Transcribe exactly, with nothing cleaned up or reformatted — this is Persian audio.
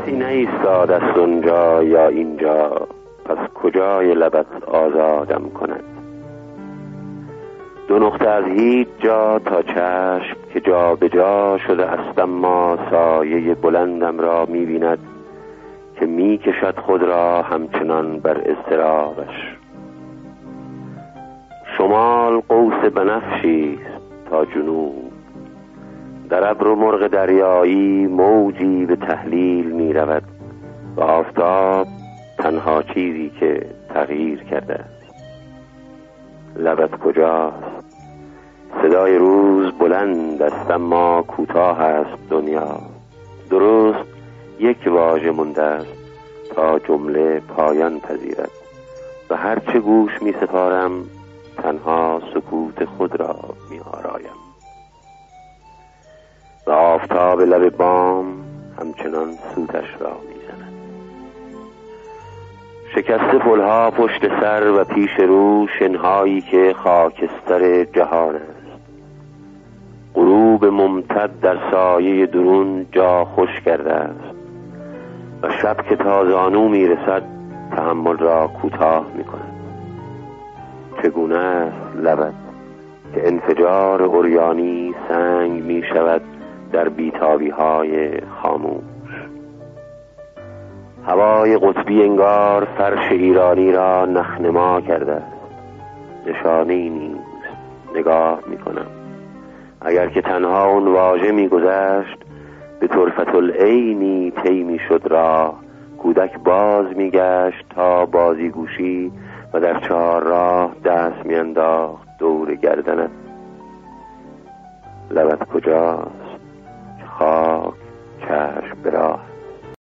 راهی نایستاد است اونجا یا اینجا، پس کجای لبت آزادم کند؟ دو نقطه از هیچ جا تا چشم که جا به جا شده است، اما سایه بلندم را می‌بیند که می‌کشد خود را همچنان بر اضطرابش. شمال قوس بنفشی است تا جنوب، در ابر و مرغ دریایی موجی به تحلیل می رود و آفتاب تنها چیزی که تغییر کرده است. لبت کجاست؟ صدای روز بلند است اما کوتاه است دنیا. درست یک واژه مونده است تا جمله پایان پذیرد و هرچه گوش می سپارم تنها سکوت خود را می آرایم. و آفتاب لب بام همچنان سوتش را می زند. شکسته پلها پشت سر و پیش رو شنهایی که خاکستر جهان است. غروب ممتد در سایه درون جا خوش کرده است و شب که تا زانو می رسد تحمل را کوتاه می کند. چگونه است لبت که انفجار عریانی سنگ می شود در بیتابی های خاموش. هوای قطبی انگار فرش ایرانی را نخنما کرده است. نشانه‌ای نیست. نگاه می کنم. اگر که تنها اون واژه می گذشت به طرفت العینی طی می شد راه، کودک باز می گشت تا بازیگوشی و در چهار راه دست می انداخت دور گردنت. لبت کجاست؟ خاک چشم به راه